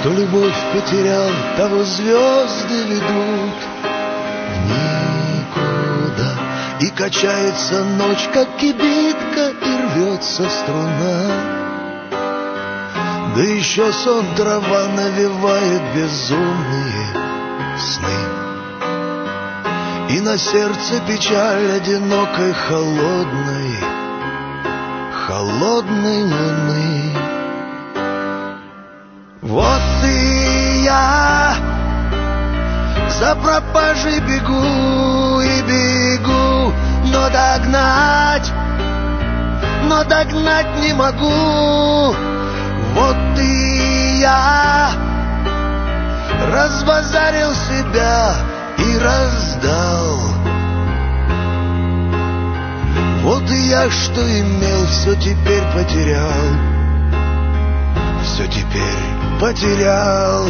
Кто любовь потерял, того звезды ведут в никуда. И качается ночь, как кибитка, и рвется струна. Да еще сон трава навевает безумные сны. И на сердце печаль одинокой холодной луны. Вот и я за пропажей бегу и бегу, но догнать не могу. Вот и я разбазарил себя и раздал. Вот и я, что имел, все теперь потерял. Все теперь потерял.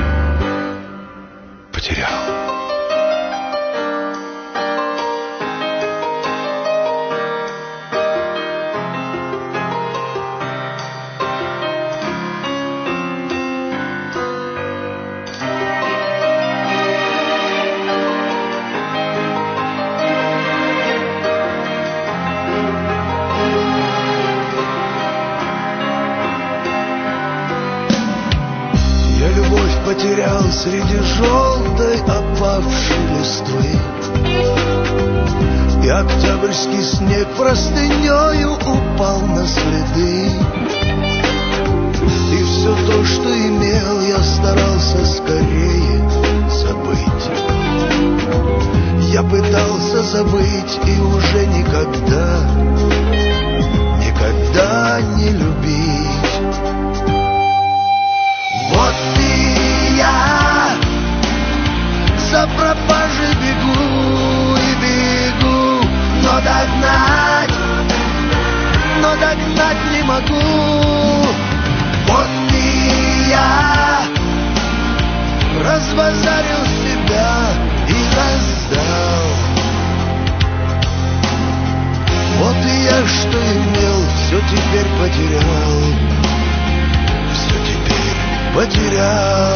Я любовь потерял среди желтой опавшей листвы, и октябрьский снег простынею упал на следы. И все то, что имел, я старался скорее забыть. Я пытался забыть и уже никогда не любить. Вот и я за пропажей бегу и бегу, но догнать не могу. Вот и я разбазарил себя и раздал. Вот и я, что имел, все теперь потерял. Все теперь потерял.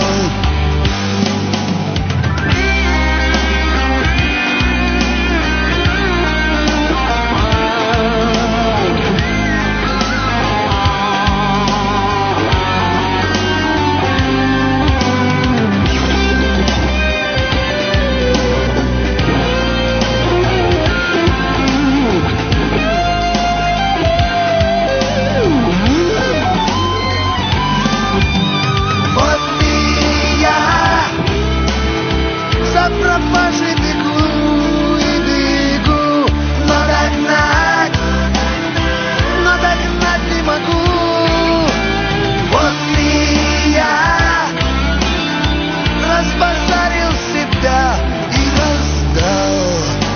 Пропажей бегу и бегу, но догнать не могу. Вот и я разбазарил себя и раздал.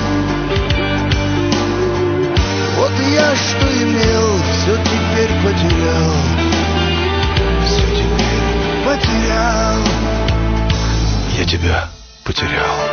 Вот и я, что имел, все теперь потерял. Все теперь потерял. Я тебя потерял.